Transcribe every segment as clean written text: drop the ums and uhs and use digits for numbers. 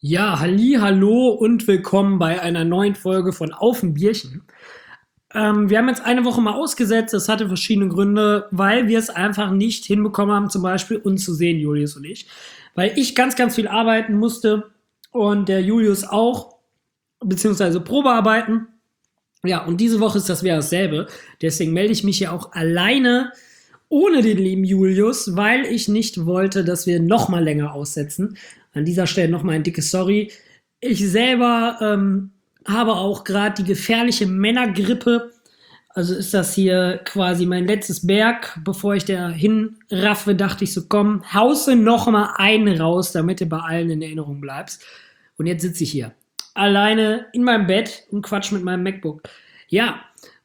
Ja, halli, hallo und willkommen bei einer neuen Folge von Auf ein Bierchen. Wir haben jetzt eine Woche mal ausgesetzt, das hatte verschiedene Gründe, weil wir es einfach nicht hinbekommen haben, zum Beispiel uns zu sehen, Julius und ich. Weil ich ganz, ganz viel arbeiten musste und der Julius auch, beziehungsweise Probearbeiten. Ja, und diese Woche ist das wieder dasselbe. Deswegen melde ich mich ja auch alleine ohne den lieben Julius, weil ich nicht wollte, dass wir noch mal länger aussetzen. An dieser Stelle noch mal ein dickes Sorry. Ich selber habe auch gerade die gefährliche Männergrippe. Also ist das hier quasi mein letztes Berg. Bevor ich da hinraffe, dachte ich so, komm, hause noch mal einen raus, damit du bei allen in Erinnerung bleibst. Und jetzt sitze ich hier alleine in meinem Bett und quatsch mit meinem MacBook. Ja,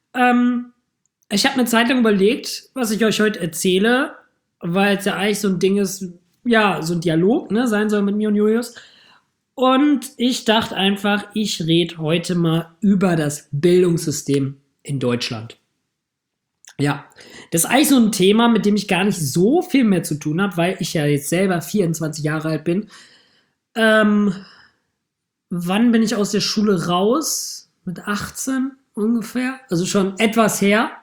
ich habe eine Zeit lang überlegt, was ich euch heute erzähle, weil es ja eigentlich so ein Ding ist, ja, so ein Dialog, ne, sein soll mit mir und Julius. Und ich dachte einfach, ich rede heute mal über das Bildungssystem in Deutschland. Ja, das ist eigentlich so ein Thema, mit dem ich gar nicht so viel mehr zu tun habe, weil ich ja jetzt selber 24 Jahre alt bin. Ähm, Wann bin ich aus der Schule raus? Mit 18 ungefähr. Also schon etwas her.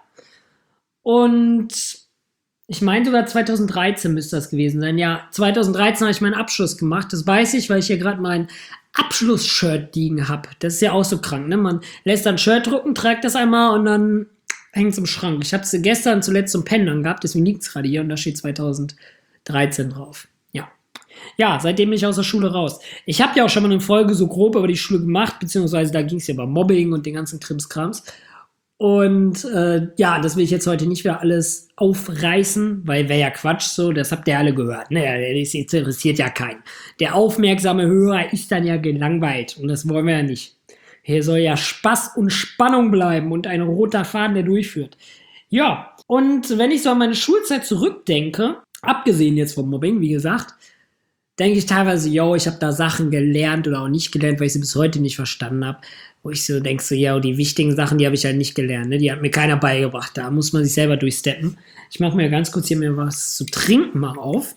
Und ich meine sogar 2013 müsste das gewesen sein. Ja, 2013 habe ich meinen Abschluss gemacht. Das weiß ich, weil ich hier gerade mein Abschlussshirt liegen habe. Das ist ja auch so krank, ne? Man lässt dann ein Shirt drucken, trägt das einmal und dann hängt es im Schrank. Ich habe es gestern zuletzt zum Pennen gehabt, deswegen liegt es gerade hier und da steht 2013 drauf. Ja. Ja, seitdem bin ich aus der Schule raus. Ich habe ja auch schon mal eine Folge so grob über die Schule gemacht, beziehungsweise da ging es ja über Mobbing und den ganzen Krimskrams. Und ja, das will ich jetzt heute nicht wieder alles aufreißen, weil wäre ja Quatsch so, das habt ihr alle gehört. Ne? Das interessiert ja keinen. Der aufmerksame Hörer ist dann ja gelangweilt und das wollen wir ja nicht. Hier soll ja Spaß und Spannung bleiben und ein roter Faden, der durchführt. Ja, und wenn ich so an meine Schulzeit zurückdenke, abgesehen jetzt vom Mobbing, wie gesagt, denke ich teilweise, yo, ich habe da Sachen gelernt oder auch nicht gelernt, weil ich sie bis heute nicht verstanden habe. Wo ich so denke, so, ja, die wichtigen Sachen, die habe ich halt nicht gelernt. Ne? Die hat mir keiner beigebracht. Da muss man sich selber durchsteppen. Ich mache mir ganz kurz hier mir was zu trinken mal auf.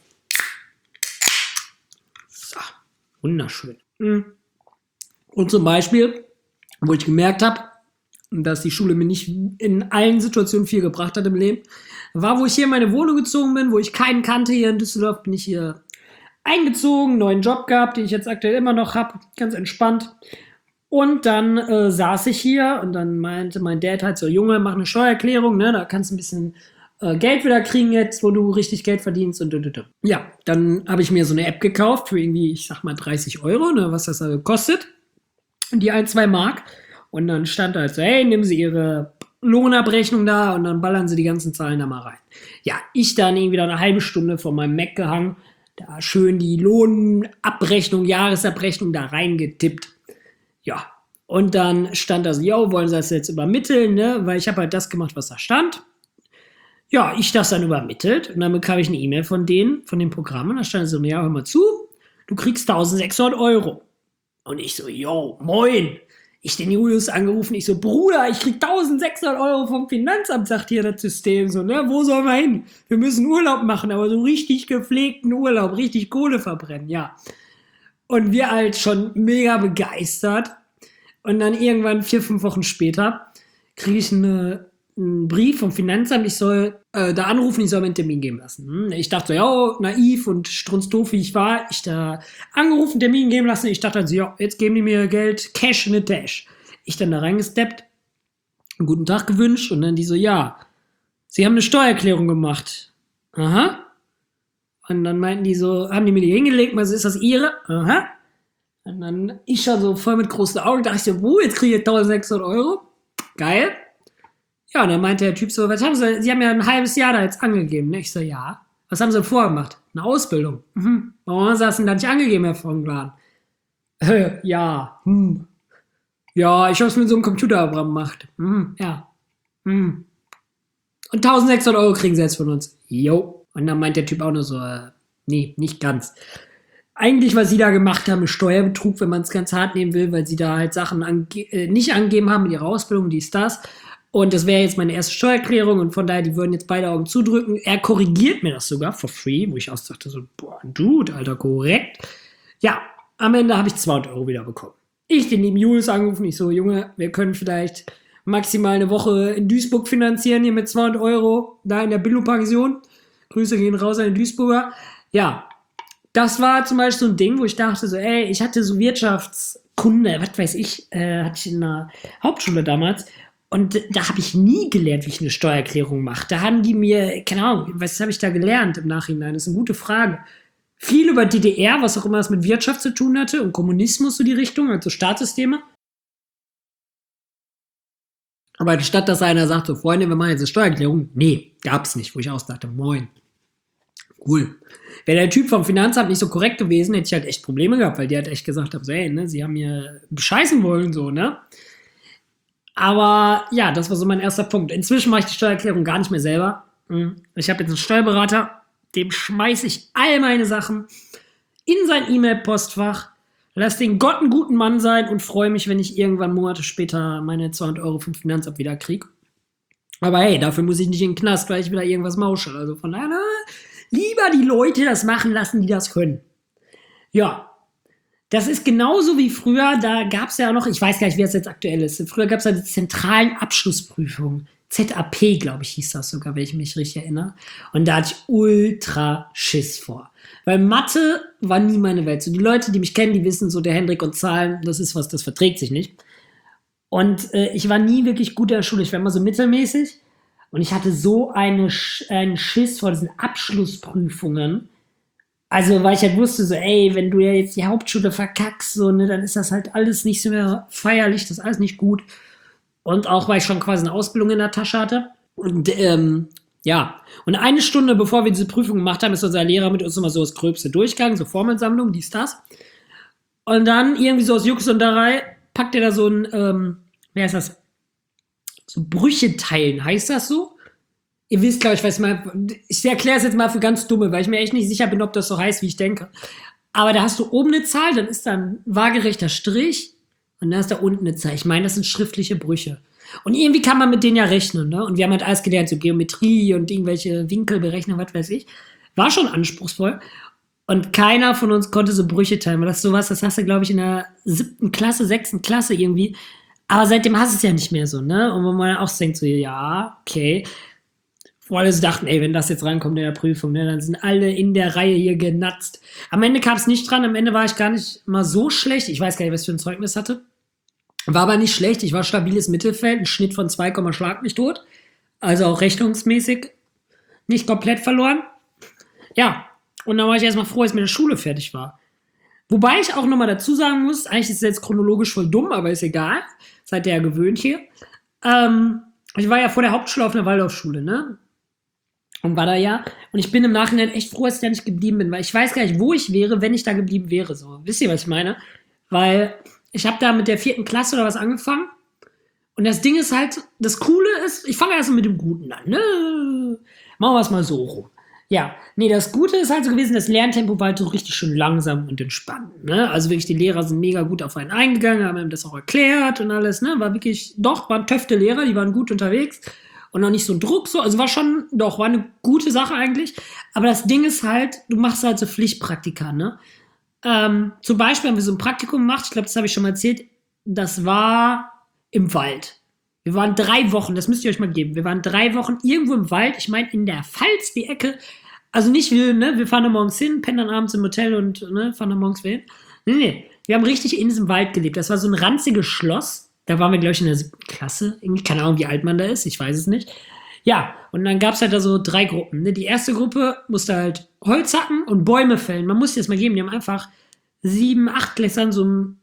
So, wunderschön. Und zum Beispiel, wo ich gemerkt habe, dass die Schule mir nicht in allen Situationen viel gebracht hat im Leben, war, wo ich hier in meine Wohnung gezogen bin, wo ich keinen kannte hier in Düsseldorf, bin ich hier eingezogen, neuen Job gehabt, den ich jetzt aktuell immer noch habe, ganz entspannt. Und dann saß ich hier und dann meinte mein Dad halt so, Junge, mach eine Steuererklärung, ne, da kannst du ein bisschen Geld wieder kriegen jetzt, wo du richtig Geld verdienst und ja, dann habe ich mir so eine App gekauft für irgendwie, ich sag mal 30 Euro, ne, was das also kostet, die 1, 2 Mark. Und dann stand halt so, hey, nehmen Sie Ihre Lohnabrechnung da und dann ballern Sie die ganzen Zahlen da mal rein. Ja, ich dann irgendwie da eine halbe Stunde vor meinem Mac gehangen, da schön die Lohnabrechnung, Jahresabrechnung da reingetippt. Ja, und dann stand da so, yo, wollen Sie das jetzt übermitteln, ne? Weil ich habe halt das gemacht, was da stand. Ja, ich das dann übermittelt und dann bekam ich eine E-Mail von denen, von dem Programm und da stand so, ja, hör mal zu, du kriegst 1600 Euro. Und ich so, yo, moin. Ich den Julius angerufen, ich so, Bruder, ich krieg 1600 Euro vom Finanzamt, sagt hier das System so, ne, wo sollen wir hin? Wir müssen Urlaub machen, aber so richtig gepflegten Urlaub, richtig Kohle verbrennen, ja. Und wir halt schon mega begeistert. Und dann irgendwann 4, 5 Wochen später kriege ich einen Brief vom Finanzamt, ich soll da anrufen, ich soll mir einen Termin geben lassen. Ich dachte so, ja, naiv und strunzdoof wie ich war, ich da angerufen, Termin geben lassen. Ich dachte also, ja, jetzt geben die mir Geld, Cash in the Dash. Ich dann da reingesteppt, einen guten Tag gewünscht und dann die so, ja, Sie haben eine Steuererklärung gemacht. Aha. Und dann meinten die so, haben die mir die hingelegt, also ist das Ihre? Aha. Und dann ich schon so voll mit großen Augen, dachte ich so, jetzt kriege ich 1600 Euro. Geil. Ja, und dann meinte der Typ so, was haben Sie haben ja ein halbes Jahr da jetzt angegeben. Ne? Ich so, ja. Was haben Sie vorgemacht? Eine Ausbildung. Warum haben Sie das denn da nicht angegeben, Herr von Glan? Ja. Ja, ich habe es mit so einem Computerprogramm gemacht. Ja. Und 1600 Euro kriegen Sie jetzt von uns. Jo. Und dann meint der Typ auch nur so, nee, nicht ganz. Eigentlich, was sie da gemacht haben, ist Steuerbetrug, wenn man es ganz hart nehmen will, weil sie da halt Sachen nicht angegeben haben in ihrer Ausbildung, dies, das. Und das wäre jetzt meine erste Steuererklärung und von daher, die würden jetzt beide Augen zudrücken. Er korrigiert mir das sogar for free, wo ich auch dachte so, boah, Dude, Alter, korrekt. Ja, Am Ende habe ich 200 Euro wieder bekommen. Ich den lieben Julius angerufen, ich so, Junge, wir können vielleicht maximal eine Woche in Duisburg finanzieren, hier mit 200 Euro, da in der Billo-Pension. Grüße gehen raus an den Duisburger. Ja, das war zum Beispiel so ein Ding, wo ich dachte so, ey, ich hatte so Wirtschaftskunde, was weiß ich, hatte ich in der Hauptschule damals. Und da habe ich nie gelernt, wie ich eine Steuererklärung mache. Da haben die mir, keine Ahnung, was habe ich da gelernt im Nachhinein? Das ist eine gute Frage. Viel über DDR, was auch immer es mit Wirtschaft zu tun hatte und Kommunismus so die Richtung, also Staatssysteme. Aber statt dass einer sagt, so Freunde, wir machen jetzt eine Steuererklärung, nee, gab's nicht, wo ich auch dachte, moin, cool. Wäre der Typ vom Finanzamt nicht so korrekt gewesen, hätte ich halt echt Probleme gehabt, weil die halt echt gesagt haben, so, ey, ne, sie haben mir bescheißen wollen, so, ne. Aber ja, das war so mein erster Punkt. Inzwischen mache ich die Steuererklärung gar nicht mehr selber. Ich habe jetzt einen Steuerberater, dem schmeiße ich all meine Sachen in sein E-Mail-Postfach, lass den Gott einen guten Mann sein und freue mich, wenn ich irgendwann Monate später meine 200 Euro vom Finanzamt wieder kriege. Aber hey, dafür muss ich nicht in den Knast, weil ich wieder irgendwas mausche. Also von daher, lieber die Leute das machen lassen, die das können. Ja, das ist genauso wie früher, da gab es ja noch, ich weiß gar nicht, wie das jetzt aktuell ist. Früher gab es ja die zentralen Abschlussprüfungen. ZAP, glaube ich, hieß das sogar, wenn ich mich richtig erinnere. Und da hatte ich ultra Schiss vor. Weil Mathe war nie meine Welt. So die Leute, die mich kennen, die wissen so, der Hendrik und Zahlen, das ist was, das verträgt sich nicht. Und ich war nie wirklich gut in der Schule. Ich war immer so mittelmäßig. Und ich hatte so einen Schiss vor diesen Abschlussprüfungen. Also, weil ich halt wusste, so, ey, wenn du ja jetzt die Hauptschule verkackst, so, ne, dann ist das halt alles nicht so mehr feierlich, das ist alles nicht gut. Und auch, weil ich schon quasi eine Ausbildung in der Tasche hatte. Und ja, und eine Stunde bevor wir diese Prüfung gemacht haben, ist unser Lehrer mit uns immer so das Gröbste durchgegangen, so Formelsammlung, dies, das. Und dann irgendwie so aus Jux und Darei packt er da so ein, wie heißt das? So Brüche teilen, heißt das so? Ihr wisst, glaube ich erkläre es jetzt mal für ganz Dumme, weil ich mir echt nicht sicher bin, ob das so heißt, wie ich denke. Aber da hast du oben eine Zahl, dann ist da ein waagerechter Strich und dann ist da unten eine Zahl. Ich meine, das sind schriftliche Brüche. Und irgendwie kann man mit denen ja rechnen, ne? Und wir haben halt alles gelernt, so Geometrie und irgendwelche Winkel berechnen, was weiß ich. War schon anspruchsvoll. Und keiner von uns konnte so Brüche teilen. Weil das ist sowas, das hast du, glaube ich, in der 7. Klasse, 6. Klasse irgendwie. Aber seitdem hast du es ja nicht mehr so, ne? Und wo man auch denkt so, ja, okay. Wo alle so dachten, ey, wenn das jetzt reinkommt in der Prüfung, ne, dann sind alle in der Reihe hier genatzt. Am Ende kam es nicht dran, am Ende war ich gar nicht mal so schlecht. Ich weiß gar nicht, was ich für ein Zeugnis hatte. War aber nicht schlecht, ich war stabiles Mittelfeld, ein Schnitt von 2, schlag mich tot. Also auch rechnungsmäßig nicht komplett verloren. Ja, und dann war ich erstmal froh, als ich mit der Schule fertig war. Wobei ich auch nochmal dazu sagen muss, eigentlich ist es jetzt chronologisch voll dumm, aber ist egal. Seid ihr ja gewöhnt hier. Ich war ja vor der Hauptschule auf einer Waldorfschule, ne? Und war da ja. Und ich bin im Nachhinein echt froh, dass ich da nicht geblieben bin, weil ich weiß gar nicht, wo ich wäre, wenn ich da geblieben wäre. So. Wisst ihr, was ich meine? Weil ich habe da mit der 4. Klasse oder was angefangen. Und das Ding ist halt, das Coole ist, ich fange erst mit dem Guten an. Ne? Machen wir es mal so rum. Ja, nee, das Gute ist halt so gewesen, das Lerntempo war halt so richtig schön langsam und entspannt. Ne? Also wirklich, die Lehrer sind mega gut auf einen eingegangen, haben ihm das auch erklärt und alles. Ne? War wirklich, waren töfte Lehrer, die waren gut unterwegs. Und noch nicht so Druck, so. Also war eine gute Sache eigentlich. Aber das Ding ist halt, du machst halt so Pflichtpraktika, ne? Zum Beispiel haben wir so ein Praktikum gemacht, ich glaube, das habe ich schon mal erzählt, das war im Wald. Wir waren 3 Wochen, das müsst ihr euch mal geben, wir waren 3 Wochen irgendwo im Wald, ich meine in der Pfalz, die Ecke, also nicht wir fahren dann morgens hin, pennen dann abends im Hotel und ne, fahren dann morgens wieder hin. Nee, wir haben richtig in diesem Wald gelebt, das war so ein ranziges Schloss, da waren wir, glaube ich, in der 7. Klasse, irgendwie, keine Ahnung, wie alt man da ist, ich weiß es nicht. Ja, und dann gab es halt da so 3 Gruppen. Ne? Die erste Gruppe musste halt Holz hacken und Bäume fällen. Man muss sich das mal geben. Die haben einfach 7, 8 Klässern so ein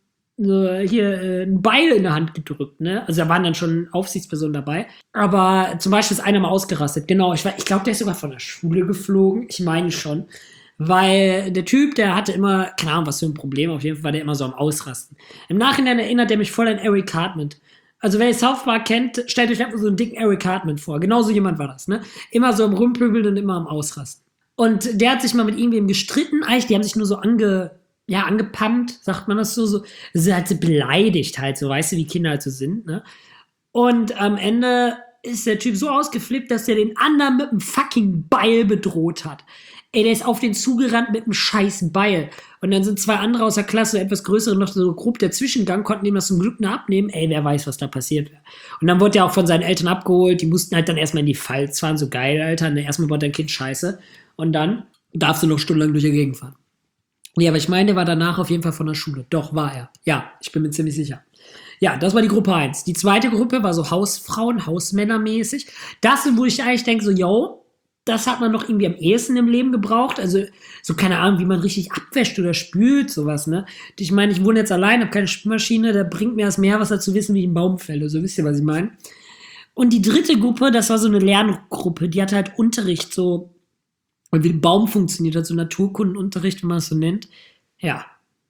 Beil in der Hand gedrückt. Ne? Also da waren dann schon Aufsichtspersonen dabei. Aber zum Beispiel ist einer mal ausgerastet. Genau, ich glaube, der ist sogar von der Schule geflogen. Ich meine schon. Weil der Typ, der hatte immer, keine Ahnung, was für ein Problem. Auf jeden Fall war der immer so am Ausrasten. Im Nachhinein erinnert er mich voll an Eric Cartman. Also wer South Park kennt, stellt euch einfach so einen dicken Eric Cartman vor. Genauso jemand war das, ne? Immer so am Rumpöbeln und immer am Ausrasten. Und der hat sich mal mit irgendwem gestritten. Eigentlich, die haben sich nur so angepammt, sagt man das so. Sie hat sie beleidigt halt, so, weißt du, wie Kinder halt so sind, ne? Und am Ende ist der Typ so ausgeflippt, dass er den anderen mit einem fucking Beil bedroht hat. Ey, der ist auf den zugerannt mit einem scheiß Beil. Und dann sind 2 andere aus der Klasse, so etwas größere, noch so grob der Zwischengang, konnten ihm das zum Glück nur abnehmen. Ey, wer weiß, was da passiert wäre. Und dann wurde er auch von seinen Eltern abgeholt. Die mussten halt dann erstmal in die Pfalz fahren. So geil, Alter. Ne, erstmal baut dein Kind Scheiße. Und dann darfst du noch stundenlang durch die Gegend fahren. Nee, aber ich meine, der war danach auf jeden Fall von der Schule. Doch, war er. Ja, ich bin mir ziemlich sicher. Ja, das war die Gruppe 1. Die zweite Gruppe war so Hausfrauen, Hausmännermäßig. Das, wo ich eigentlich denke, so, yo, das hat man doch irgendwie am ehesten im Leben gebraucht. Also, so keine Ahnung, wie man richtig abwäscht oder spült, sowas, ne? Ich meine, ich wohne jetzt allein, habe keine Spülmaschine, da bringt mir das Meerwasser zu wissen, wie ich einen Baum fälle. So, wisst ihr, was ich meine? Und die dritte Gruppe, das war so eine Lerngruppe, die hatte halt Unterricht, so, wie ein Baum funktioniert, also Naturkundenunterricht, wenn man es so nennt. Ja.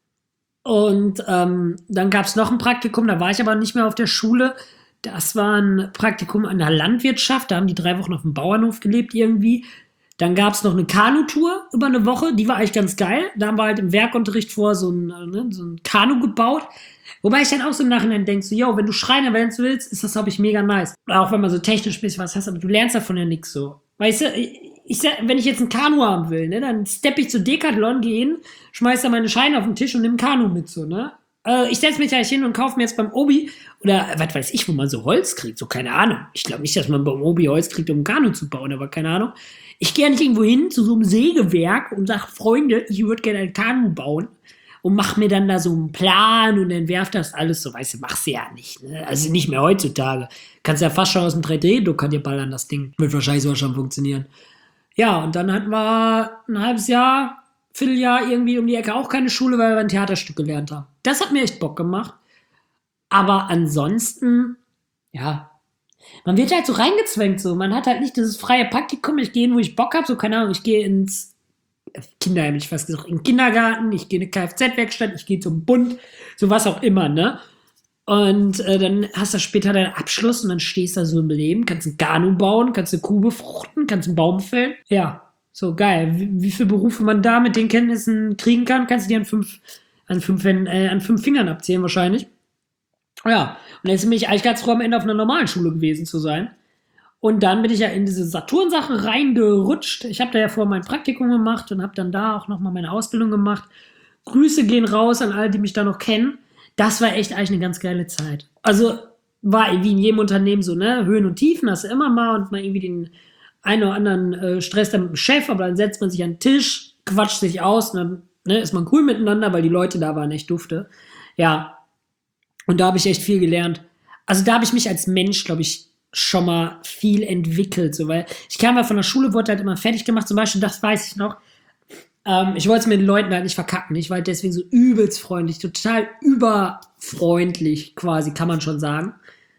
Und dann gab es noch ein Praktikum, da war ich aber nicht mehr auf der Schule. Das war ein Praktikum an der Landwirtschaft, da haben die 3 Wochen auf dem Bauernhof gelebt irgendwie. Dann gab es noch eine Kanutour über eine Woche, die war eigentlich ganz geil. Da haben wir halt im Werkunterricht vor so ein Kanu gebaut. Wobei ich dann auch so im Nachhinein denke, so, yo, wenn du Schreiner werden willst, ist das, glaube ich, mega nice. Auch wenn man so technisch ein bisschen was hast, aber du lernst davon ja nichts so. Weißt du, wenn ich jetzt ein Kanu haben will, ne, dann steppe ich zu Decathlon, gehe hin, schmeiß da meine Scheine auf den Tisch und nimm ein Kanu mit, so, ne. Ich setze mich gleich hin und kaufe mir jetzt beim Obi, oder was weiß ich, wo man so Holz kriegt, so, keine Ahnung. Ich glaube nicht, dass man beim Obi Holz kriegt, um ein Kanu zu bauen, aber keine Ahnung. Ich gehe ja nicht irgendwo hin zu so einem Sägewerk und sage, Freunde, ich würde gerne ein Kanu bauen und mach mir dann da so einen Plan und entwerf das alles so, weißt du, machst du ja nicht, ne? Also nicht mehr heutzutage. Kannst ja fast schon aus dem 3D-Drucker dir ballern, das Ding. Wird wahrscheinlich so schon funktionieren. Ja, und dann hatten wir ein halbes Jahr, Vierteljahr irgendwie um die Ecke auch keine Schule, weil wir ein Theaterstück gelernt haben. Das hat mir echt Bock gemacht. Aber ansonsten, ja, man wird halt so reingezwängt, so. Man hat halt nicht dieses freie Praktikum, ich gehe hin, wo ich Bock habe, so, keine Ahnung, ich gehe ins Kinderheim, ich fast gesagt, in den Kindergarten, ich gehe in eine Kfz-Werkstatt, ich gehe zum Bund, so was auch immer, ne? Und dann hast du später deinen Abschluss und dann stehst du da so im Leben, kannst ein Kanu bauen, kannst eine Kuh befruchten, kannst einen Baum fällen. Ja, so geil. Wie viele Berufe man da mit den Kenntnissen kriegen kann, kannst du dir an fünf Fingern abzählen wahrscheinlich. Ja, und jetzt bin ich eigentlich ganz froh, am Ende auf einer normalen Schule gewesen zu sein. Und dann bin ich ja in diese Saturn-Sache reingerutscht. Ich habe da ja vorher mein Praktikum gemacht und habe dann da auch nochmal meine Ausbildung gemacht. Grüße gehen raus an alle, die mich da noch kennen. Das war echt eigentlich eine ganz geile Zeit. Also war wie in jedem Unternehmen so, ne? Höhen und Tiefen hast du immer mal und mal irgendwie den einen oder anderen Stress dann mit dem Chef, aber dann setzt man sich an den Tisch, quatscht sich aus und dann, ne, ist man cool miteinander, weil die Leute da waren echt dufte. Ja, und da habe ich echt viel gelernt. Also da habe ich mich als Mensch, glaube ich, schon mal viel entwickelt, so, weil ich kam ja von der Schule, wurde halt immer fertig gemacht, zum Beispiel, das weiß ich noch, ich wollte es mit den Leuten halt nicht verkacken, ich war halt deswegen so übelst freundlich, total überfreundlich quasi, kann man schon sagen.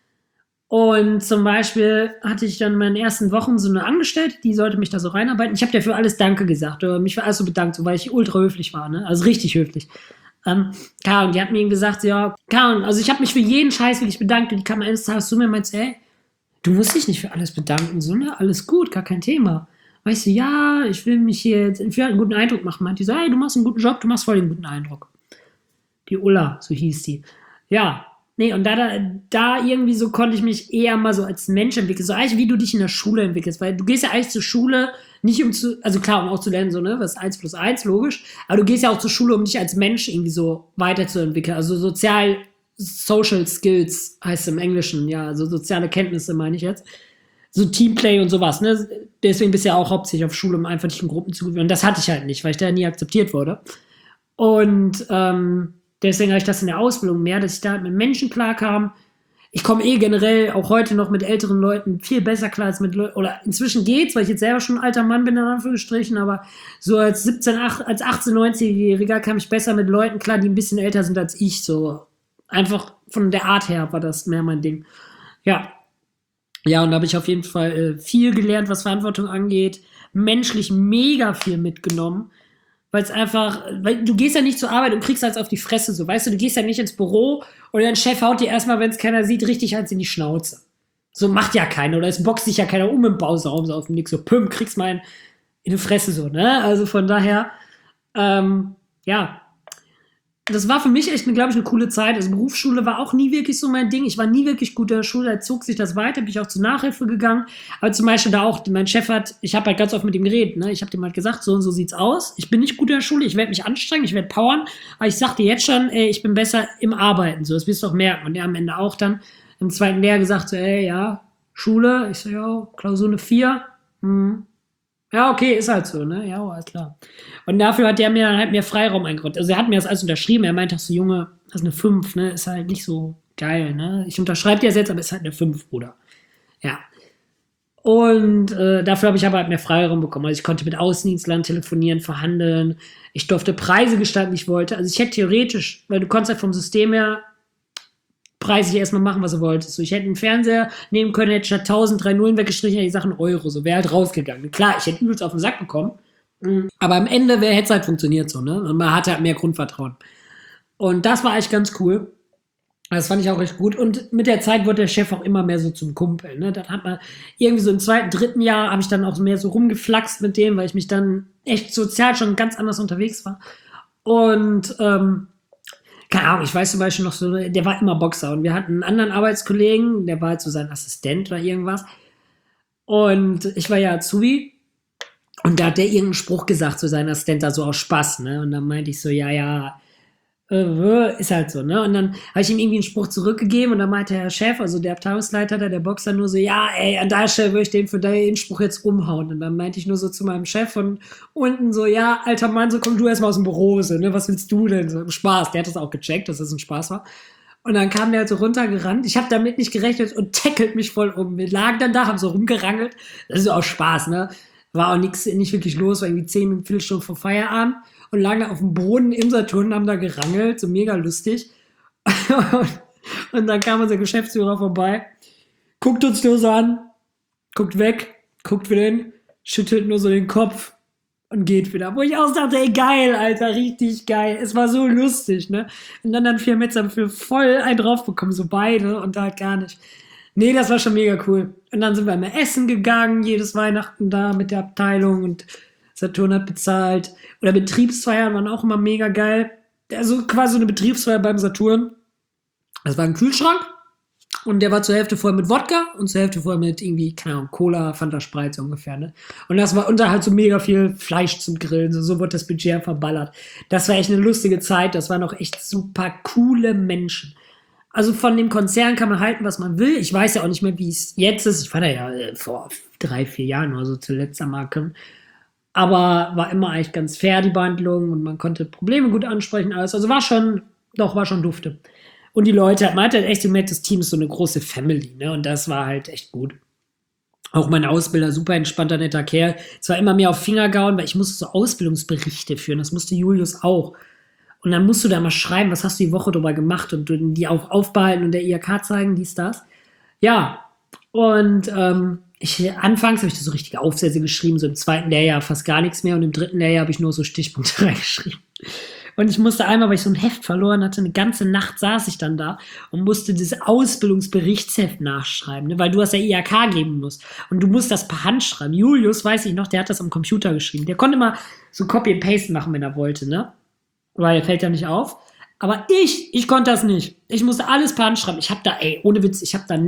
Und zum Beispiel hatte ich dann in meinen ersten Wochen so eine Angestellte, die sollte mich da so reinarbeiten. Ich habe der für alles Danke gesagt, oder mich für alles so bedankt, so, weil ich ultra höflich war, ne? Also richtig höflich. Karen, die hat mir gesagt, ja, Karen, also ich habe mich für jeden Scheiß wirklich bedankt und die kam eines Tages zu mir und meinte, ey, du musst dich nicht für alles bedanken, so, ne? Alles gut, gar kein Thema. Weißt du, ja, ich will mich hier jetzt einen guten Eindruck machen. Meinte die so, hey, du machst einen guten Job, du machst voll den guten Eindruck. Die Ulla, so hieß die. Ja, nee, und da irgendwie so konnte ich mich eher mal so als Mensch entwickeln. So eigentlich, wie du dich in der Schule entwickelst. Weil du gehst ja eigentlich zur Schule, nicht also klar, um auch zu lernen, so, ne, was ist 1 plus 1, logisch. Aber du gehst ja auch zur Schule, um dich als Mensch irgendwie so weiterzuentwickeln. Also Social Skills heißt es im Englischen, ja, also soziale Kenntnisse meine ich jetzt. So Teamplay und sowas, ne? Deswegen bist du ja auch hauptsächlich auf Schule, um einfach nicht in Gruppen zu gewinnen. Und das hatte ich halt nicht, weil ich da nie akzeptiert wurde. Und deswegen habe ich das in der Ausbildung mehr, dass ich da mit Menschen klarkam. Ich komme generell auch heute noch mit älteren Leuten viel besser klar als mit Leuten, oder inzwischen geht's, weil ich jetzt selber schon ein alter Mann bin, in Anführungsstrichen, aber so als 18, 19-Jähriger kam ich besser mit Leuten klar, die ein bisschen älter sind als ich, so. Einfach von der Art her war das mehr mein Ding. Ja. Ja, und da habe ich auf jeden Fall viel gelernt, was Verantwortung angeht. Menschlich mega viel mitgenommen. Weil du gehst ja nicht zur Arbeit und kriegst alles auf die Fresse, so, weißt du, gehst ja nicht ins Büro und dein Chef haut dir erstmal, wenn es keiner sieht, richtig eins in die Schnauze. So macht ja keiner, oder es boxt sich ja keiner im Pausenraum so auf den Nick, so, püm, kriegst mal in die Fresse, so, ne? Also von daher, ja, das war für mich echt, glaube ich, eine coole Zeit. Also Berufsschule war auch nie wirklich so mein Ding. Ich war nie wirklich gut in der Schule, da zog sich das weiter, bin ich auch zur Nachhilfe gegangen. Aber zum Beispiel da auch, mein Chef ich habe halt ganz oft mit ihm geredet, ne? Ich habe dem halt gesagt, so und so sieht's aus. Ich bin nicht gut in der Schule, ich werde mich anstrengen, ich werde powern, aber ich sag dir jetzt schon, ey, ich bin besser im Arbeiten. So, das wirst du auch merken. Und der am Ende auch dann im zweiten Lehrjahr gesagt, so, ey, ja, Schule. Ich so, ja, Klausur eine 4. Hm. Ja, okay, ist halt so, ne? Ja, alles klar. Und dafür hat der mir dann halt mehr Freiraum eingeräumt. Also er hat mir das alles unterschrieben. Er meinte auch so, Junge, das ist eine 5, ne? Ist halt nicht so geil, ne? Ich unterschreibe dir das jetzt, aber ist halt eine 5, Bruder. Ja. Und dafür habe ich aber halt mehr Freiraum bekommen. Also ich konnte mit Außendienstlern telefonieren, verhandeln. Ich durfte Preise gestalten, wie ich wollte. Also ich hätte theoretisch, weil du konntest halt vom System her preislich erstmal machen, was du wolltest. So, ich hätte einen Fernseher nehmen können, hätte statt 1000 3 Nullen weggestrichen, hätte ich Sachen Euro. So wäre halt rausgegangen. Klar, ich hätte übelst auf den Sack bekommen. Aber am Ende hätte es halt funktioniert so, ne? Und man hatte halt mehr Grundvertrauen. Und das war eigentlich ganz cool. Das fand ich auch recht gut. Und mit der Zeit wurde der Chef auch immer mehr so zum Kumpel. Ne? Dann hat man irgendwie so im zweiten, dritten Jahr habe ich dann auch mehr so rumgeflaxt mit dem, weil ich mich dann echt sozial schon ganz anders unterwegs war. Und keine Ahnung, ich weiß zum Beispiel noch so, der war immer Boxer und wir hatten einen anderen Arbeitskollegen, der war halt so sein Assistent oder irgendwas. Und ich war ja Azubi und da hat der irgendeinen Spruch gesagt zu seinem Assistent, da so aus Spaß, ne? Und dann meinte ich so, ja, ist halt so, ne? Und dann habe ich ihm irgendwie einen Spruch zurückgegeben und dann meinte der Chef, also der Abteilungsleiter da, der Boxer, nur so, ja, ey, an der Stelle würde ich den für den Spruch jetzt umhauen. Und dann meinte ich nur so zu meinem Chef von unten so, ja, alter Mann, so komm du erstmal aus dem Büro, so, ne? Was willst du denn? So, Spaß, der hat das auch gecheckt, dass das ein Spaß war. Und dann kam der halt so runtergerannt. Ich habe damit nicht gerechnet und tackelt mich voll um. Wir lagen dann da, haben so rumgerangelt. Das ist so auch Spaß, ne? War auch nicht wirklich los, war irgendwie 10 Viertelstunden vor Feierabend und lagen da auf dem Boden im Saturn, haben da gerangelt, so mega lustig. Und dann kam unser Geschäftsführer vorbei, guckt uns nur so an, guckt weg, guckt wieder hin, schüttelt nur so den Kopf und geht wieder. Wo ich auch dachte, ey, geil, Alter, richtig geil. Es war so lustig, ne? Und dann 4 Metzer für voll einen drauf bekommen, so beide und da halt gar nicht. Nee, das war schon mega cool. Und dann sind wir immer essen gegangen, jedes Weihnachten da mit der Abteilung und Saturn hat bezahlt. Oder Betriebsfeiern waren auch immer mega geil. Also quasi so eine Betriebsfeier beim Saturn. Das war ein Kühlschrank und der war zur Hälfte voll mit Wodka und zur Hälfte voll mit irgendwie, keine Ahnung, Cola, Fanta Sprite so ungefähr, ne? Und das war unter halt so mega viel Fleisch zum Grillen, so wurde das Budget verballert. Das war echt eine lustige Zeit, das waren auch echt super coole Menschen. Also von dem Konzern kann man halten, was man will. Ich weiß ja auch nicht mehr, wie es jetzt ist. Ich war da ja vor 3, 4 Jahren oder so zuletzt am Marken. Aber war immer eigentlich ganz fair, die Behandlung. Und man konnte Probleme gut ansprechen, alles. Also war schon dufte. Und die Leute, man hat halt echt gemerkt, das Team ist so eine große Family, ne? Und das war halt echt gut. Auch mein Ausbilder, super entspannter, netter Kerl. Es war immer mehr auf Finger gehauen, weil ich musste so Ausbildungsberichte führen. Das musste Julius auch. Und dann musst du da mal schreiben, was hast du die Woche drüber gemacht und die auch aufbehalten und der IHK zeigen, dies, das. Ja, und anfangs habe ich da so richtige Aufsätze geschrieben, so im zweiten Lehrjahr fast gar nichts mehr und im dritten Lehrjahr habe ich nur so Stichpunkte reingeschrieben. Und ich musste einmal, weil ich so ein Heft verloren hatte, eine ganze Nacht saß ich dann da und musste dieses Ausbildungsberichtsheft nachschreiben, ne, weil du das ja IHK geben musst. Und du musst das per Hand schreiben. Julius, weiß ich noch, der hat das am Computer geschrieben. Der konnte mal so Copy and Paste machen, wenn er wollte, ne? Weil er fällt ja nicht auf. Aber ich konnte das nicht. Ich musste alles per Hand schreiben. Ich habe da, ey, ohne Witz, ich habe da,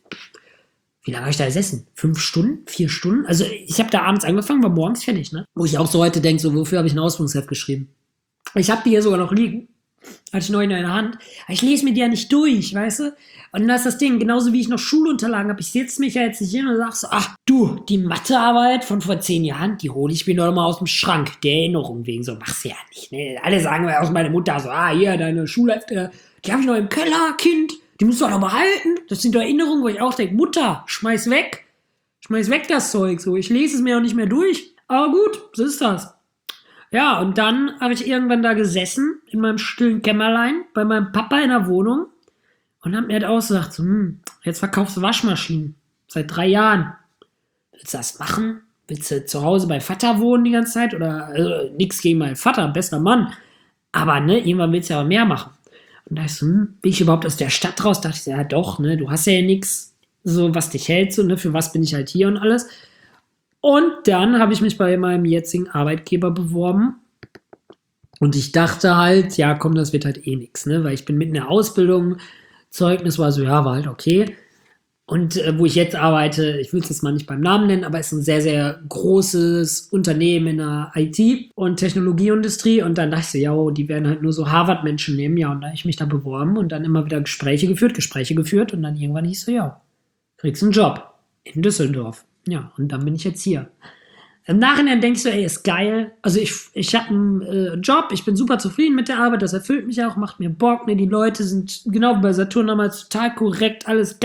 wie lange habe ich da gesessen? 5 Stunden? 4 Stunden? Also ich habe da abends angefangen, war morgens fertig, ne? Wo ich auch so heute denke, so, wofür habe ich ein Ausbildungsheft geschrieben? Ich habe die hier sogar noch liegen. Hatte ich neu in der Hand. Aber ich lese mir die ja nicht durch, weißt du? Und das ist das Ding, genauso wie ich noch Schulunterlagen habe. Ich setze mich ja jetzt nicht hin und sage so, ach du, die Mathearbeit von vor 10 Jahren, die hole ich mir noch mal aus dem Schrank. Der Erinnerung wegen, so mach's ja nicht. Ne? Alle sagen aus meiner Mutter so, hier, deine Schulhefte, die habe ich noch im Keller, Kind. Die musst du doch noch behalten. Das sind doch Erinnerungen, wo ich auch denke, Mutter, schmeiß weg. Schmeiß weg das Zeug. So, ich lese es mir auch nicht mehr durch. Aber gut, so ist das. Ja, und dann habe ich irgendwann da gesessen, in meinem stillen Kämmerlein, bei meinem Papa in der Wohnung und habe mir halt ausgesagt, so, jetzt verkaufst du Waschmaschinen. Seit 3 Jahren. Willst du das machen? Willst du zu Hause bei Vater wohnen die ganze Zeit? Oder nix gegen meinen Vater, bester Mann. Aber ne, irgendwann willst du ja aber mehr machen. Und da ich so, bin ich überhaupt aus der Stadt raus? Da dachte ich so, ja doch, ne, du hast ja nix, so was dich hält, so, ne, für was bin ich halt hier und alles. Und dann habe ich mich bei meinem jetzigen Arbeitgeber beworben Und ich dachte halt, ja, komm, das wird halt eh nix, ne? Weil ich bin mitten in der Ausbildung, Zeugnis war so, ja, war halt okay. Und wo ich jetzt arbeite, ich will es jetzt mal nicht beim Namen nennen, aber es ist ein sehr, sehr großes Unternehmen in der IT- und Technologieindustrie. Und dann dachte ich so, ja, die werden halt nur so Harvard-Menschen nehmen. Ja, und da habe ich mich da beworben und dann immer wieder Gespräche geführt. Und dann irgendwann hieß so, ja, kriegst einen Job in Düsseldorf. Ja, und dann bin ich jetzt hier. Im Nachhinein denkst du, ey, ist geil. Also ich habe einen Job, ich bin super zufrieden mit der Arbeit, das erfüllt mich auch, macht mir Bock. Ne? Die Leute sind genau wie bei Saturn damals total korrekt, alles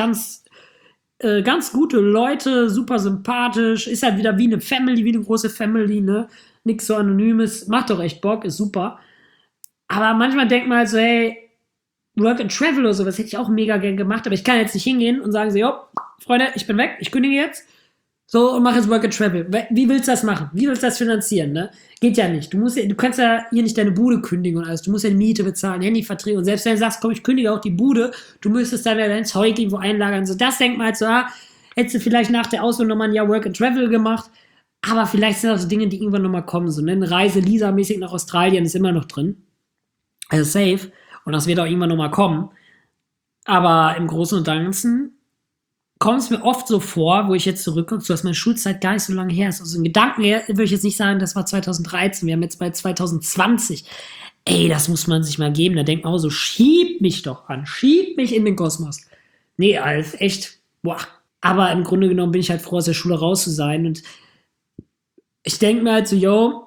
ganz gute Leute, super sympathisch, ist halt wieder wie eine Family, wie eine große Family, ne? Nix so Anonymes, macht doch echt Bock, ist super. Aber manchmal denkt man halt so, hey, Work and Travel oder sowas hätte ich auch mega gern gemacht, aber ich kann jetzt nicht hingehen und sagen so, jo, Freunde, ich bin weg, ich kündige jetzt. So, und mach jetzt Work and Travel. Wie willst du das machen? Wie willst du das finanzieren, ne? Geht ja nicht. Du kannst ja hier nicht deine Bude kündigen und alles. Du musst ja die Miete bezahlen, Handyverträge. Und selbst wenn du sagst, komm, ich kündige auch die Bude, du müsstest dann ja dein Zeug irgendwo einlagern. So, das denkt man halt so, hättest du vielleicht nach der Ausbildung nochmal ein Jahr Work and Travel gemacht. Aber vielleicht sind das so Dinge, die irgendwann nochmal kommen. So, ne? Eine Reise Lisa-mäßig nach Australien ist immer noch drin. Also safe. Und das wird auch irgendwann nochmal kommen. Aber im Großen und Ganzen kommt es mir oft so vor, wo ich jetzt zurückgucke, dass meine Schulzeit gar nicht so lange her ist. Also in Gedanken her würde ich jetzt nicht sagen, das war 2013, wir haben jetzt bei 2020. Ey, das muss man sich mal geben. Da denkt man auch so, schieb mich doch an, schieb mich in den Kosmos. Nee, Alf, echt, boah. Aber im Grunde genommen bin ich halt froh, aus der Schule raus zu sein. Und ich denke mir halt so, yo,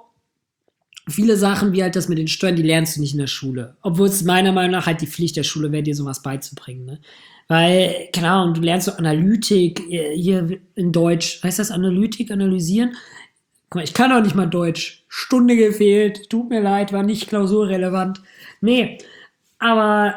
viele Sachen wie halt das mit den Steuern, die lernst du nicht in der Schule. Obwohl es meiner Meinung nach halt die Pflicht der Schule wäre, dir sowas beizubringen. Ne? Weil, keine Ahnung, du lernst so Analytik hier in Deutsch. Heißt das Analytik, analysieren? Guck mal, ich kann auch nicht mal Deutsch. Stunde gefehlt. Tut mir leid, war nicht klausurrelevant. Nee, aber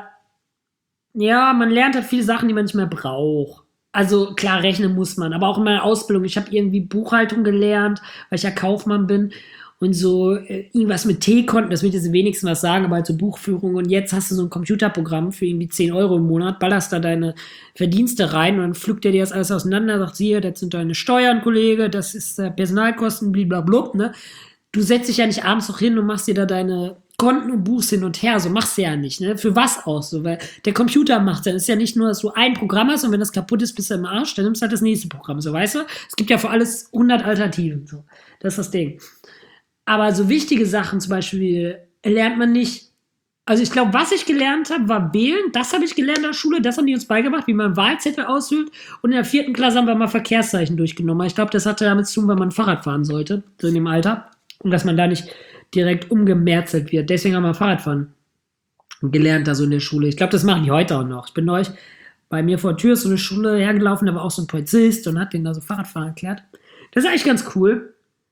ja, man lernt halt viele Sachen, die man nicht mehr braucht. Also klar, rechnen muss man, aber auch in meiner Ausbildung. Ich habe irgendwie Buchhaltung gelernt, weil ich ja Kaufmann bin und so irgendwas mit T-Konten, das wird jetzt wenigstens was sagen, aber halt so Buchführung und jetzt hast du so ein Computerprogramm für irgendwie 10 Euro im Monat, ballerst da deine Verdienste rein und dann pflückt er dir das alles auseinander, sagt, siehe, das sind deine Steuern, Kollege, das ist Personalkosten, blablabla, ne? Du setzt dich ja nicht abends noch hin und machst dir da deine Konten und buchst hin und her, so machst du ja nicht, ne? Für was aus, so, weil der Computer macht dann, ist ja nicht nur, dass du ein Programm hast und wenn das kaputt ist, bist du im Arsch, dann nimmst du halt das nächste Programm, so, weißt du? Es gibt ja für alles 100 Alternativen, so. Das ist das Ding. Aber so wichtige Sachen zum Beispiel lernt man nicht. Also ich glaube, was ich gelernt habe, war wählen. Das habe ich gelernt in der Schule. Das haben die uns beigebracht, wie man Wahlzettel ausfüllt. Und in der 4. Klasse haben wir mal Verkehrszeichen durchgenommen. Ich glaube, das hatte damit zu tun, weil man Fahrrad fahren sollte, so in dem Alter. Und dass man da nicht direkt umgemerzelt wird. Deswegen haben wir Fahrradfahren gelernt, da so in der Schule. Ich glaube, das machen die heute auch noch. Ich bin neulich bei mir vor der Tür ist so eine Schule hergelaufen, da war auch so ein Polizist und hat denen da so Fahrradfahren erklärt. Das ist eigentlich ganz cool.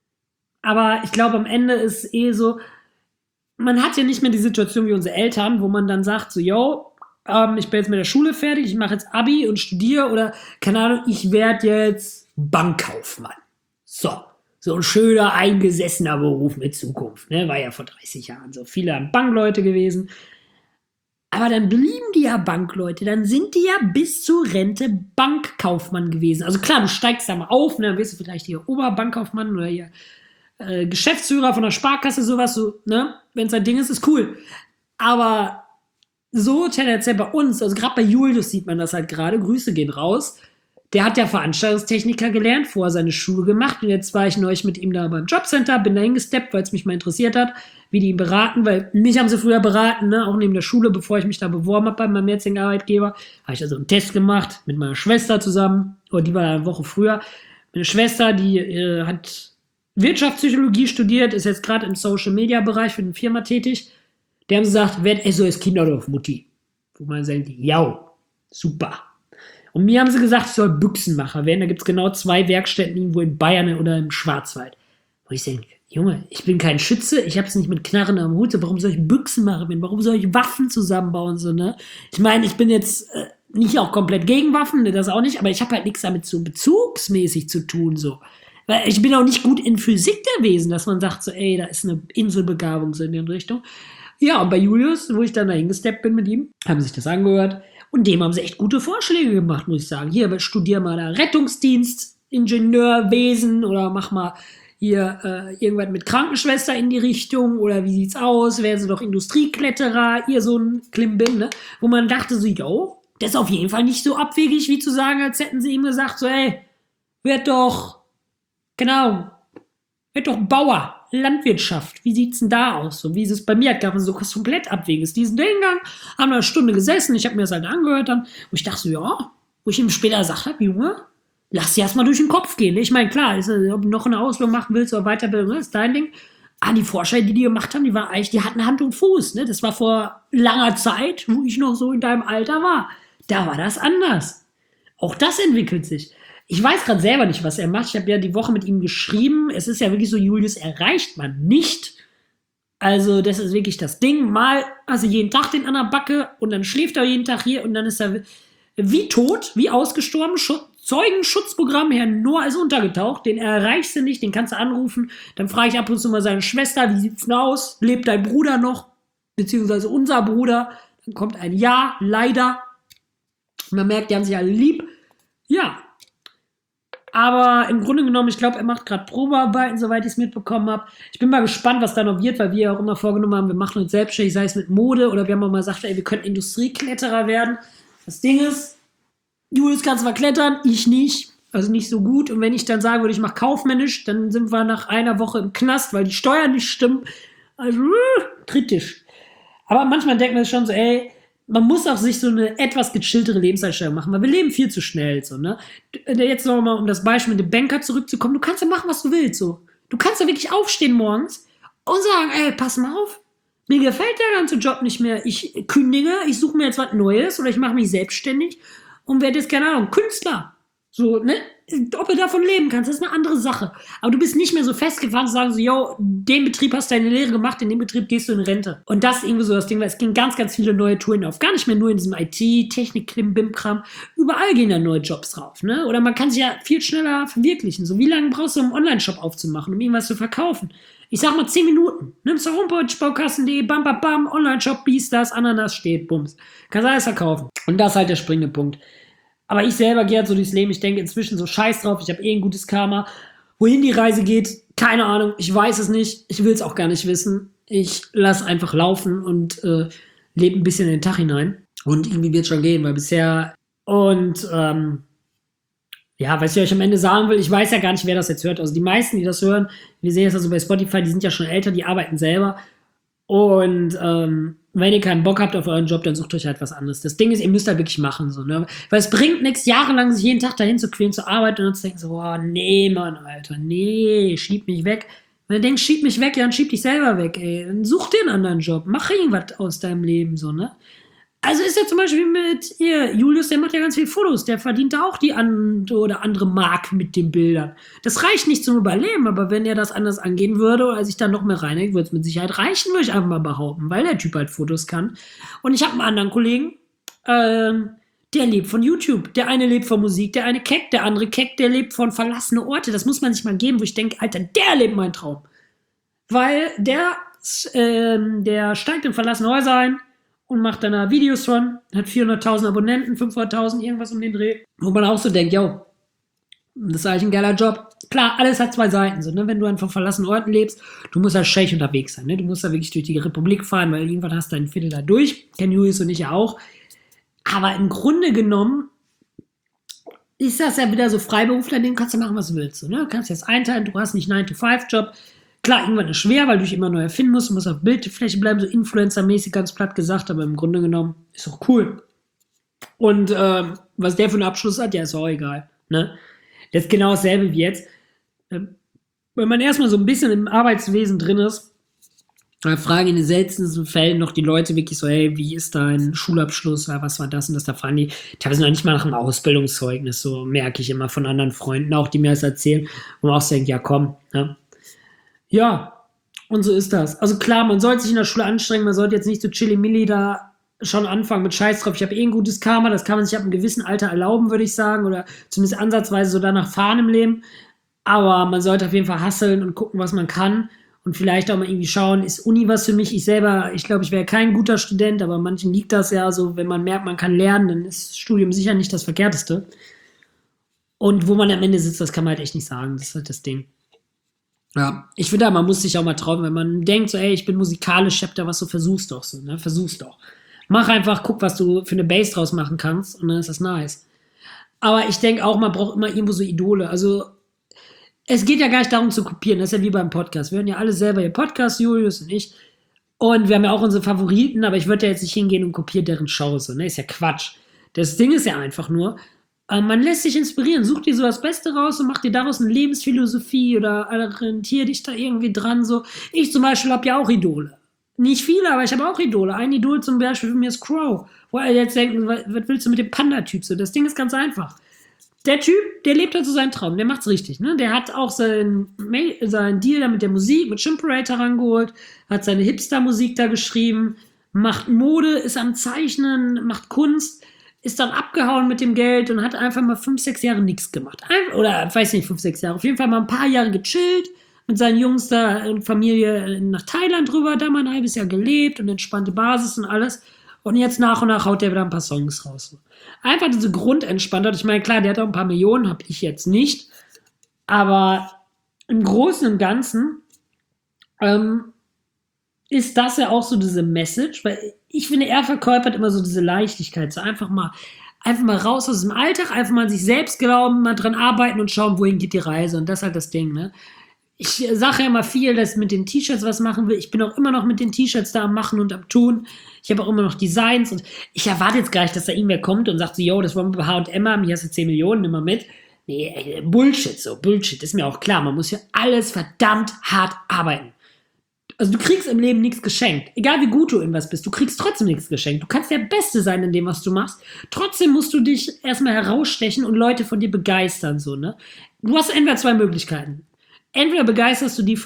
Aber ich glaube, am Ende ist eh so, man hat ja nicht mehr die Situation wie unsere Eltern, wo man dann sagt, so, yo, ich bin jetzt mit der Schule fertig, ich mache jetzt Abi und studiere oder, keine Ahnung, ich werde jetzt Bankkaufmann. So ein schöner, eingesessener Beruf mit Zukunft, ne? War ja vor 30 Jahren so. Viele haben Bankleute gewesen. Aber dann blieben die ja Bankleute, dann sind die ja bis zur Rente Bankkaufmann gewesen. Also klar, du steigst da mal auf, ne? Dann wirst du vielleicht hier Oberbankkaufmann oder hier Geschäftsführer von der Sparkasse, sowas, so, ne? Wenn es ein Ding ist, ist cool. Aber so tendenziell bei uns, also gerade bei Julius sieht man das halt gerade, Grüße gehen raus. Der hat ja Veranstaltungstechniker gelernt, vorher seine Schule gemacht und jetzt war ich neulich mit ihm da beim Jobcenter, bin da hingesteppt, weil es mich mal interessiert hat, wie die ihn beraten, weil mich haben sie früher beraten, ne? Auch neben der Schule, bevor ich mich da beworben habe bei meinem jetzigen Arbeitgeber, habe ich also einen Test gemacht mit meiner Schwester zusammen, oder die war eine Woche früher. Meine Schwester, die hat Wirtschaftspsychologie studiert, ist jetzt gerade im Social-Media-Bereich für eine Firma tätig. Die haben gesagt, werd SOS Kinderdorf, Mutti. Wo man sagt, ja, super. Und mir haben sie gesagt, ich soll Büchsenmacher werden. Da gibt es genau 2 Werkstätten irgendwo in Bayern oder im Schwarzwald. Wo ich denke, Junge, ich bin kein Schütze, ich habe es nicht mit Knarren am Hut. Warum soll ich Büchsenmacher werden? Warum soll ich Waffen zusammenbauen? So, ne? Ich meine, ich bin jetzt nicht auch komplett gegen Waffen, ne, das auch nicht, aber ich habe halt nichts damit so bezugsmäßig zu tun. So. Weil ich bin auch nicht gut in Physik gewesen, dass man sagt, so, ey, da ist eine Inselbegabung so in die Richtung. Ja, und bei Julius, wo ich dann da hingesteppt bin mit ihm, haben sich das angehört. Und dem haben sie echt gute Vorschläge gemacht, muss ich sagen. Hier, studier mal da Rettungsdienst, Ingenieurwesen oder mach mal hier irgendwas mit Krankenschwester in die Richtung oder wie sieht's aus, wären sie doch Industriekletterer, ihr so ein Klimbim, ne? Wo man dachte so, yo, das ist auf jeden Fall nicht so abwegig, wie zu sagen, als hätten sie ihm gesagt, so, ey, werd doch, genau, werd doch Bauer, Landwirtschaft, wie sieht's denn da aus? So wie ist es bei mir, gab es so was komplett Abweges. Diesen Hingang, haben eine Stunde gesessen, ich habe mir das halt angehört dann, wo ich dachte so, ja, wo ich ihm später gesagt habe, Junge, lass dir erstmal durch den Kopf gehen. Ich meine, klar, ob du noch eine Ausbildung machen willst oder Weiterbildung, ist dein Ding. Die Vorstellungen, die gemacht haben, die hatten Hand und Fuß. Ne? Das war vor langer Zeit, wo ich noch so in deinem Alter war. Da war das anders. Auch das entwickelt sich. Ich weiß gerade selber nicht, was er macht. Ich habe ja die Woche mit ihm geschrieben. Es ist ja wirklich so, Julius erreicht man nicht. Also das ist wirklich das Ding. Mal also jeden Tag den an der Backe und dann schläft er jeden Tag hier und dann ist er wie tot, wie ausgestorben. Zeugenschutzprogramm, Herr Noah ist untergetaucht. Den erreichst du nicht, den kannst du anrufen. Dann frage ich ab und zu mal seine Schwester, wie sieht's denn aus? Lebt dein Bruder noch? Beziehungsweise unser Bruder. Dann kommt ein Ja, leider. Man merkt, die haben sich alle lieb. Ja. Aber im Grunde genommen, ich glaube, er macht gerade Probearbeiten, soweit ich es mitbekommen habe. Ich bin mal gespannt, was da noch wird, weil wir ja auch immer vorgenommen haben, wir machen uns selbstständig, sei es mit Mode oder wir haben auch mal gesagt, ey, wir könnten Industriekletterer werden. Das Ding ist, Julius kann zwar klettern, ich nicht. Also nicht so gut. Und wenn ich dann sagen würde, ich mache kaufmännisch, dann sind wir nach einer Woche im Knast, weil die Steuern nicht stimmen. Also kritisch. Aber manchmal denkt man schon so, ey, man muss auch sich so eine etwas gechilltere Lebenseinstellung machen, weil wir leben viel zu schnell. So, ne? Jetzt nochmal, um das Beispiel mit dem Banker zurückzukommen, du kannst ja machen, was du willst. So. Du kannst ja wirklich aufstehen morgens und sagen, ey, pass mal auf, mir gefällt der ganze Job nicht mehr. Ich kündige, ich suche mir jetzt was Neues oder ich mache mich selbstständig und werde jetzt, keine Ahnung, Künstler. So, ne? Ob du davon leben kannst, das ist eine andere Sache. Aber du bist nicht mehr so festgefahren zu sagen, so, yo, den Betrieb hast du deine Lehre gemacht, in dem Betrieb gehst du in Rente. Und das ist irgendwie so das Ding, weil es gehen ganz, ganz viele neue Touren auf. Gar nicht mehr nur in diesem IT, Technik, Klim, Bim-Kram. Überall gehen da neue Jobs drauf, ne? Oder man kann sich ja viel schneller verwirklichen. So, wie lange brauchst du, um einen Online-Shop aufzumachen, um irgendwas zu verkaufen? Ich sag mal 10 Minuten. Nimmst du Homepage, Baukasten.de, bam, bam, bam, Online-Shop, dies, das, Ananas steht, bums. Kannst alles verkaufen. Und das ist halt der springende Punkt. Aber ich selber gehe halt so durchs Leben. Ich denke inzwischen so scheiß drauf. Ich habe ein gutes Karma. Wohin die Reise geht, keine Ahnung. Ich weiß es nicht. Ich will es auch gar nicht wissen. Ich lasse einfach laufen und lebe ein bisschen in den Tag hinein. Und irgendwie wird es schon gehen, weil bisher und ja, was ich euch am Ende sagen will, ich weiß ja gar nicht, wer das jetzt hört. Also die meisten, die das hören, wir sehen es also bei Spotify, die sind ja schon älter, die arbeiten selber. Und wenn ihr keinen Bock habt auf euren Job, dann sucht euch halt was anderes. Das Ding ist, ihr müsst halt wirklich machen. So, ne? Weil es bringt nichts, jahrelang sich jeden Tag dahin zu quälen, zur Arbeit und dann zu denken so, boah, nee, Mann, Alter, nee, schieb mich weg. Wenn du denkst, schieb mich weg, ja, dann schieb dich selber weg, ey. Dann such dir einen anderen Job. Mach irgendwas aus deinem Leben, so, ne? Also ist ja zum Beispiel mit Julius, der macht ja ganz viele Fotos, der verdient da auch die oder andere Mark mit den Bildern. Das reicht nicht zum Überleben, aber wenn er das anders angehen würde oder sich dann noch mehr reinhängt, würde es mit Sicherheit reichen, würde ich einfach mal behaupten, weil der Typ halt Fotos kann. Und ich habe einen anderen Kollegen, der lebt von YouTube. Der eine lebt von Musik, der eine Keck, der andere Keck, der lebt von verlassene Orte. Das muss man sich mal geben, wo ich denke, Alter, der lebt mein Traum. Weil der steigt in verlassene Häuser ein, und macht dann da Videos von, hat 400.000 Abonnenten, 500.000, irgendwas um den Dreh. Wo man auch so denkt, yo, das ist eigentlich ein geiler Job. Klar, alles hat zwei Seiten. So, ne? Wenn du einfach verlassenen Orten lebst, du musst als Scheich unterwegs sein. Ne? Du musst da wirklich durch die Republik fahren, weil irgendwann hast du ein Viertel da durch. Ken Julius und ich ja auch. Aber im Grunde genommen ist das ja wieder so Freiberufler, den kannst du machen, was du willst. So, ne? Du kannst jetzt einteilen, du hast nicht 9-to-5-Job. Klar, irgendwann ist es schwer, weil du dich immer neu erfinden musst. Du musst auf Bildfläche bleiben, so Influencer-mäßig, ganz platt gesagt. Aber im Grunde genommen ist auch cool. Und was der für einen Abschluss hat, ja, ist auch egal. Ne? Das ist genau dasselbe wie jetzt. Wenn man erstmal so ein bisschen im Arbeitswesen drin ist, dann fragen in den seltensten Fällen noch die Leute wirklich so, hey, wie ist dein Schulabschluss? Oder was war das und das? Da fragen die teilweise noch nicht mal nach einem Ausbildungszeugnis. So merke ich immer von anderen Freunden, auch die mir das erzählen. Wo man auch denkt, ja komm, ne? Ja, und so ist das. Also klar, man sollte sich in der Schule anstrengen, man sollte jetzt nicht so chilly-milli da schon anfangen mit Scheiß drauf. Ich habe ein gutes Karma, das kann man sich ab einem gewissen Alter erlauben, würde ich sagen, oder zumindest ansatzweise so danach fahren im Leben. Aber man sollte auf jeden Fall hustlen und gucken, was man kann und vielleicht auch mal irgendwie schauen, ist Uni was für mich? Ich glaube, ich wäre kein guter Student, aber manchen liegt das ja so, wenn man merkt, man kann lernen, dann ist Studium sicher nicht das Verkehrteste. Und wo man am Ende sitzt, das kann man halt echt nicht sagen, das ist halt das Ding. Ja, ich finde, man muss sich auch mal trauen, wenn man denkt, so, ey, ich bin musikalisch, ich hab da was, so versuch's doch so, ne? Versuch's doch. Mach einfach, guck, was du für eine Bass draus machen kannst und dann ist das nice. Aber ich denke auch, man braucht immer irgendwo so Idole. Also, es geht ja gar nicht darum zu kopieren, das ist ja wie beim Podcast. Wir hören ja alle selber ihr Podcast, Julius und ich. Und wir haben ja auch unsere Favoriten, aber ich würde ja jetzt nicht hingehen und kopieren deren Show, so, ne? Ist ja Quatsch. Das Ding ist ja einfach nur, man lässt sich inspirieren, such dir so das Beste raus und mach dir daraus eine Lebensphilosophie oder orientier dich da irgendwie dran. So. Ich zum Beispiel habe ja auch Idole. Nicht viele, aber ich habe auch Idole. Ein Idol zum Beispiel für mich ist Crow. Wo er jetzt denkt, was willst du mit dem Panda-Typ so? Das Ding ist ganz einfach. Der Typ, der lebt halt so seinen Traum, der macht's richtig, ne? Der hat auch seinen Deal da mit der Musik, mit Chimperator rangeholt, hat seine Hipster-Musik da geschrieben, macht Mode, ist am Zeichnen, macht Kunst, ist dann abgehauen mit dem Geld und hat einfach mal 5, 6 Jahre nichts gemacht. Oder, weiß nicht, 5, 6 Jahre. Auf jeden Fall mal ein paar Jahre gechillt, mit seinen Jungs da in Familie nach Thailand rüber, da mal ein halbes Jahr gelebt und entspannte Basis und alles. Und jetzt nach und nach haut der wieder ein paar Songs raus. Einfach diese Grundentspanntheit. Ich meine, klar, der hat auch ein paar Millionen, habe ich jetzt nicht. Aber im Großen und Ganzen ist das ja auch so diese Message, weil ich finde, er verkörpert immer so diese Leichtigkeit, so einfach mal raus aus dem Alltag, einfach mal an sich selbst glauben, mal dran arbeiten und schauen, wohin geht die Reise. Und das ist halt das Ding, ne? Ich sage ja immer viel, dass ich mit den T-Shirts was machen will. Ich bin auch immer noch mit den T-Shirts da am Machen und am Tun. Ich habe auch immer noch Designs und ich erwarte jetzt gar nicht, dass da irgendwer kommt und sagt so, yo, das wollen wir bei H&M haben, hier hast du 10 Millionen, nimm mal mit. Nee, Bullshit, so, Bullshit, ist mir auch klar. Man muss ja alles verdammt hart arbeiten. Also du kriegst im Leben nichts geschenkt. Egal wie gut du in was bist, du kriegst trotzdem nichts geschenkt. Du kannst der Beste sein in dem, was du machst. Trotzdem musst du dich erstmal herausstechen und Leute von dir begeistern, so, ne? Du hast entweder zwei Möglichkeiten. Entweder begeisterst du die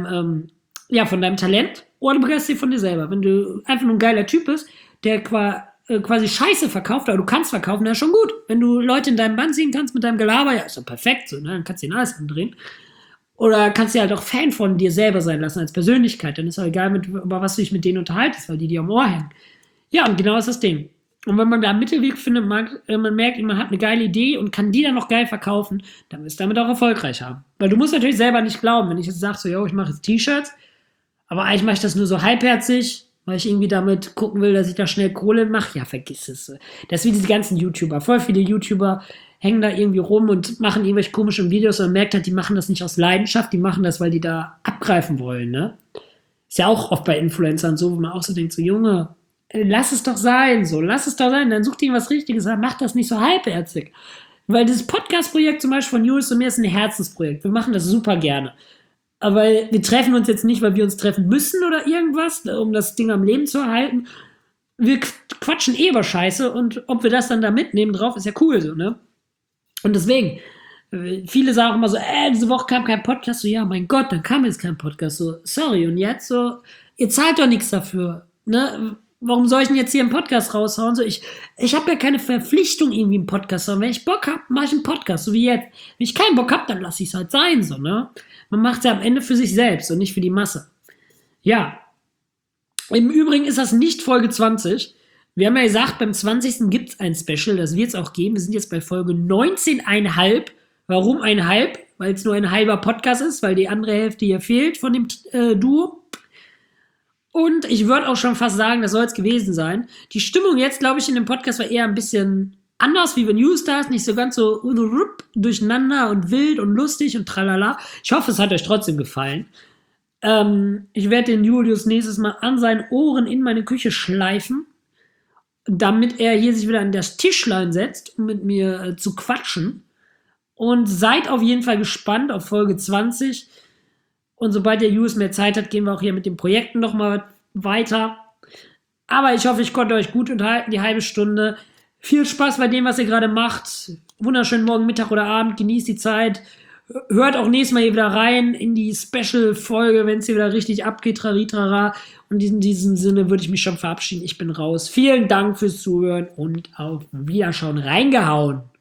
von deinem Talent oder du begeisterst die von dir selber. Wenn du einfach nur ein geiler Typ bist, der quasi Scheiße verkauft, aber du kannst verkaufen, dann ist schon gut. Wenn du Leute in deinem Band ziehen kannst mit deinem Gelaber, ja, ist doch perfekt, so, ne? Dann kannst du dir alles andrehen. Oder kannst du halt auch Fan von dir selber sein lassen als Persönlichkeit. Dann ist auch egal, über was du dich mit denen unterhaltest, weil die dir am Ohr hängen. Ja, und genau ist das Ding. Und wenn man da einen Mittelweg findet, man merkt, man hat eine geile Idee und kann die dann noch geil verkaufen, dann wirst du damit auch erfolgreich haben. Weil du musst natürlich selber nicht glauben, wenn ich jetzt sage, so, yo, ich mache jetzt T-Shirts, aber eigentlich mache ich das nur so halbherzig, weil ich irgendwie damit gucken will, dass ich da schnell Kohle mache. Ja, vergiss es. Das ist wie diese ganzen YouTuber. Voll viele YouTuber hängen da irgendwie rum und machen irgendwelche komischen Videos und man merkt halt, die machen das nicht aus Leidenschaft, die machen das, weil die da abgreifen wollen, ne? Ist ja auch oft bei Influencern so, wo man auch so denkt, so, Junge, lass es doch sein, so, lass es doch sein, dann such dir was Richtiges an, mach das nicht so halbherzig. Weil das Podcast-Projekt zum Beispiel von Julius und mir ist ein Herzensprojekt. Wir machen das super gerne. Aber wir treffen uns jetzt nicht, weil wir uns treffen müssen oder irgendwas, um das Ding am Leben zu erhalten. Wir quatschen eh über Scheiße und ob wir das dann da mitnehmen drauf, ist ja cool so, ne? Und deswegen, viele sagen auch immer so, diese Woche kam kein Podcast. So, ja, mein Gott, dann kam jetzt kein Podcast. So, sorry, und jetzt so, ihr zahlt doch nichts dafür, ne? Warum soll ich denn jetzt hier einen Podcast raushauen? So, ich habe ja keine Verpflichtung, irgendwie einen Podcast zu haben. Wenn ich Bock habe, mache ich einen Podcast, so wie jetzt. Wenn ich keinen Bock habe, dann lasse ich es halt sein, so, ne? Man macht es ja am Ende für sich selbst und nicht für die Masse. Ja. Im Übrigen ist das nicht Folge 20. Wir haben ja gesagt, beim 20. gibt es ein Special, das wird es auch geben. Wir sind jetzt bei Folge 19,5. Warum 1,5? Weil es nur ein halber Podcast ist, weil die andere Hälfte hier fehlt von dem Duo. Und ich würde auch schon fast sagen, das soll es gewesen sein. Die Stimmung jetzt, glaube ich, in dem Podcast war eher ein bisschen anders wie bei Newstars. Nicht so ganz so durcheinander und wild und lustig und tralala. Ich hoffe, es hat euch trotzdem gefallen. Ich werde den Julius nächstes Mal an seinen Ohren in meine Küche schleifen, damit er hier sich wieder an das Tischlein setzt, um mit mir zu quatschen. Und seid auf jeden Fall gespannt auf Folge 20. Und sobald der Julius mehr Zeit hat, gehen wir auch hier mit den Projekten nochmal weiter. Aber ich hoffe, ich konnte euch gut unterhalten, die halbe Stunde. Viel Spaß bei dem, was ihr gerade macht. Wunderschönen Morgen, Mittag oder Abend. Genießt die Zeit. Hört auch nächstes Mal hier wieder rein in die Special-Folge, wenn es hier wieder richtig abgeht, traritrara. Und in diesem Sinne würde ich mich schon verabschieden. Ich bin raus. Vielen Dank fürs Zuhören und auf Wiederschauen. Reingehauen.